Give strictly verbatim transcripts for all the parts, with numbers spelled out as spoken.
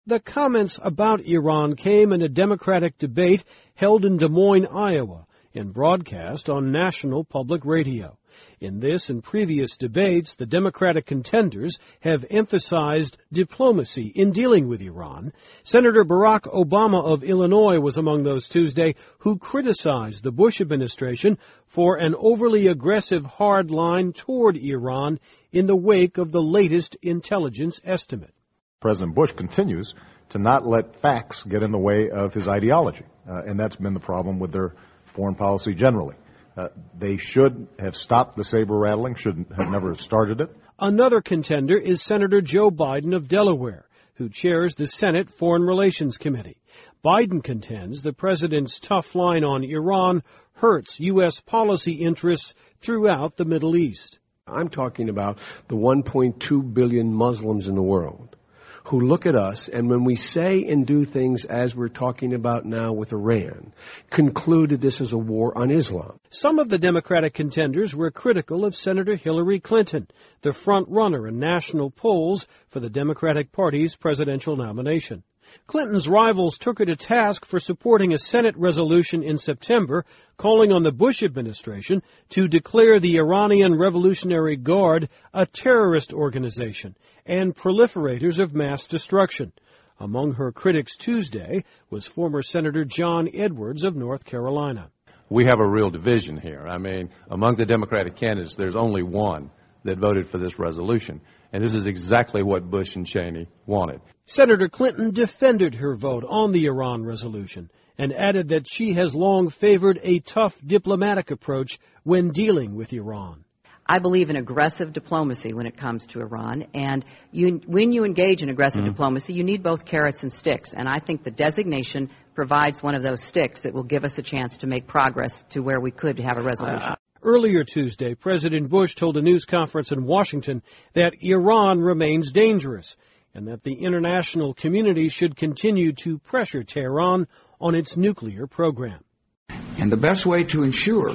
The comments about Iran came in a Democratic debate held in Des Moines, Iowa, and broadcast on National Public Radio. In this and previous debates, the Democratic contenders have emphasized diplomacy in dealing with Iran. Senator Barack Obama of Illinois was among those Tuesday who criticized the Bush administration for an overly aggressive hard line toward Iran in the wake of the latest intelligence estimate. President Bush continues to not let facts get in the way of his ideology, uh, and that's been the problem with their foreign policy generally. Uh, they should have stopped the saber rattling, should have never started it. Another contender is Senator Joe Biden of Delaware, who chairs the Senate Foreign Relations Committee. Biden contends the president's tough line on Iran hurts U S policy interests throughout the Middle East. I'm talking about the one point two billion Muslims in the world who look at us, and when we say and do things as we're talking about now with Iran, conclude that this is a war on Islam. Some of the Democratic contenders were critical of Senator Hillary Clinton, the front-runner in national polls for the Democratic Party's presidential nomination. Clinton's rivals took her to task for supporting a Senate resolution in September calling on the Bush administration to declare the Iranian Revolutionary Guard a terrorist organization and proliferators of mass destruction. Among her critics Tuesday was former Senator John Edwards of North Carolina. We have a real division here. I mean, among the Democratic candidates, there's only one that voted for this resolution. And this is exactly what Bush and Cheney wanted. Senator Clinton defended her vote on the Iran resolution and added that she has long favored a tough diplomatic approach when dealing with Iran. I believe in aggressive diplomacy when it comes to Iran, and you, when you engage in aggressive mm-hmm. diplomacy, you need both carrots and sticks, and I think the designation provides one of those sticks that will give us a chance to make progress to where we could have a resolution. Uh, Earlier Tuesday, President Bush told a news conference in Washington that Iran remains dangerous and that the international community should continue to pressure Tehran on its nuclear program. And the best way to ensure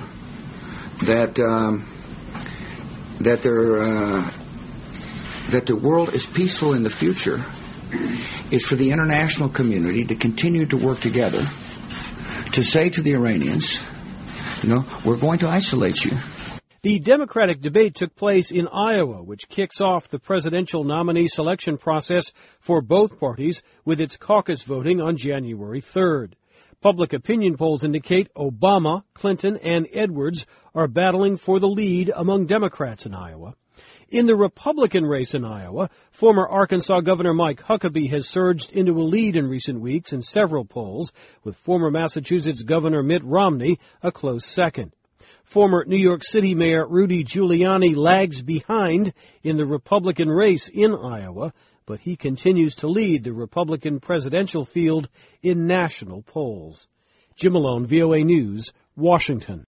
that um, that there uh, that the world is peaceful in the future is for the international community to continue to work together to say to the Iranians, you know, we're going to isolate you. The Democratic debate took place in Iowa, which kicks off the presidential nominee selection process for both parties with its caucus voting on January third. Public opinion polls indicate Obama, Clinton, and Edwards are battling for the lead among Democrats in Iowa. In the Republican race in Iowa, former Arkansas Governor Mike Huckabee has surged into a lead in recent weeks in several polls, with former Massachusetts Governor Mitt Romney a close second. Former New York City Mayor Rudy Giuliani lags behind in the Republican race in Iowa, but he continues to lead the Republican presidential field in national polls. Jim Malone, V O A News, Washington.